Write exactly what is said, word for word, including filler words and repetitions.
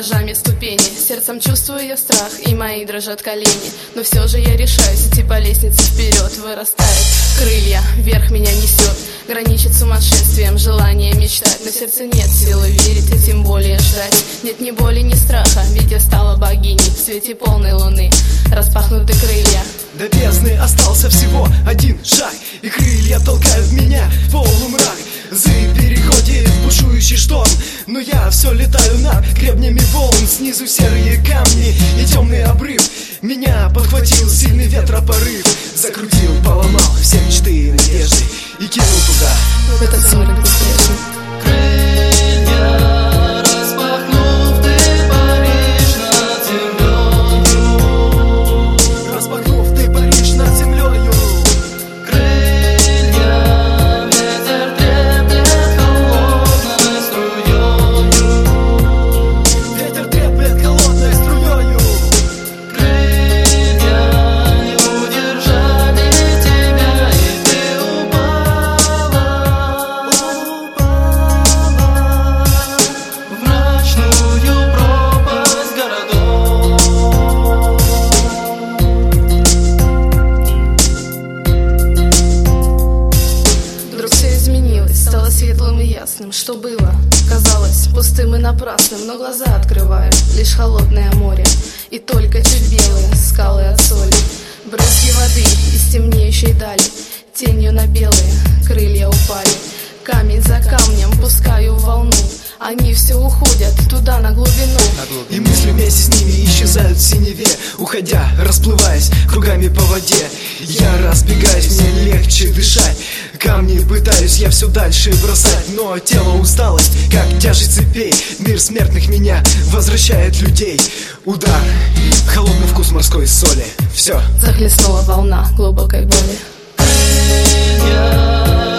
этажами ступени. Сердцем чувствую я страх, и мои дрожат колени. Но все же я решаюсь идти по лестнице вперед. Вырастает крылья, вверх меня несет. Граничит сумасшествием желание мечтать. Но сердце нет силы верить, и тем более ждать. Нет ни боли, ни страха, ведь я стала богиней. В свете полной луны распахнуты крылья. До бездны остался всего один шаг, и крылья толкают меня в полумрак. Зыбь переходит в бушующий шторм, но я все летаю над гребнями волн. Снизу серые камни и темный обрыв. Меня подхватил сильный ветропорыв. Закрутил, поломал все мечты и надежды и кинул туда, в этот сумрак безбрежный. Крылья распахнув, ты паришь над землею. Распахнув, ты паришь над землею. Крылья, ветер треплет холодной струёю. Ветер треплет холодной струёю. Крылья не удержали тебя, и ты упала, в мрачную пропасть городов. Вдруг все изменилось, стало светлым и ясным. Что было, казалось пустым и напрасным. Но глаза открываю, лишь холодное море, и только чуть белые скалы от соли. Брызги воды из темнеющей дали, тенью на белые крылья упали. Камень за камнем пускаю в волну, они все уходят туда, на глубину. И мысли вместе с ними исчезают в синеве, уходя, расплываясь кругами по воде. Я разбегаюсь, мне легче дышать. Камни пытаюсь я все дальше бросать, но тело усталость, как тяжесть цепей. Мир смертных меня возвращает людей. Удар, холодный вкус морской соли. Все. Захлестнула волна глубокой боли. Крылья